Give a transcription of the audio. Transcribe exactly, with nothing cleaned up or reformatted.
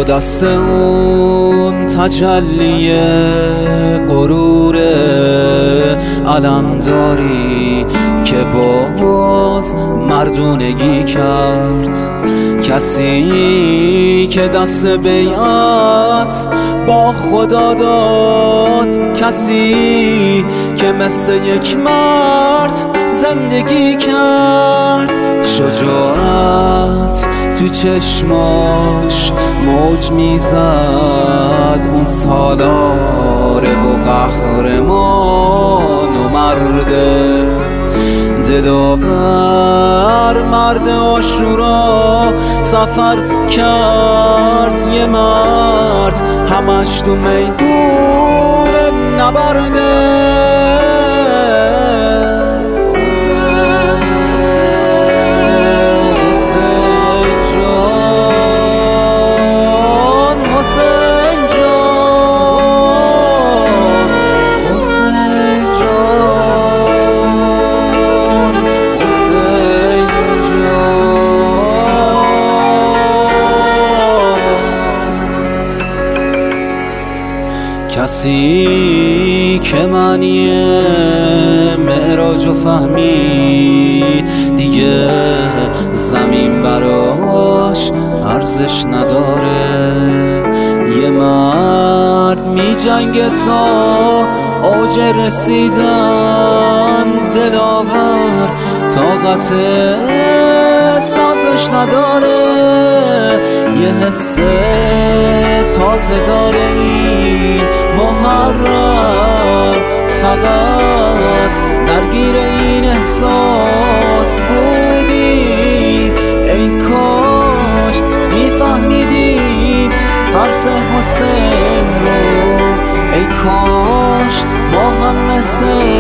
دست اون تجلی غروره علمداری که باز مردونگی کرد، کسی که دست بیعت با خدا داد، کسی که مثل یک مرد زندگی کرد. شجاعت تو چشماش موج میزد، اون سالاره و قهرمان و مرده دلاور، مرد عاشورا سفر کرد. یه مرد همش تو میدون نبرده. کسی که معنی معراج و فهمید، دیگه زمین براش ارزش نداره. یه مرد می جنگه تا اوج رسیدن، دلاور طاقت سازش نداره. یه حس تازه داره این محرم، فقط درگیر این احساس بودیم. ای کاش میفهمیدیم حرف حسین رو، ای کاش ما هم مثل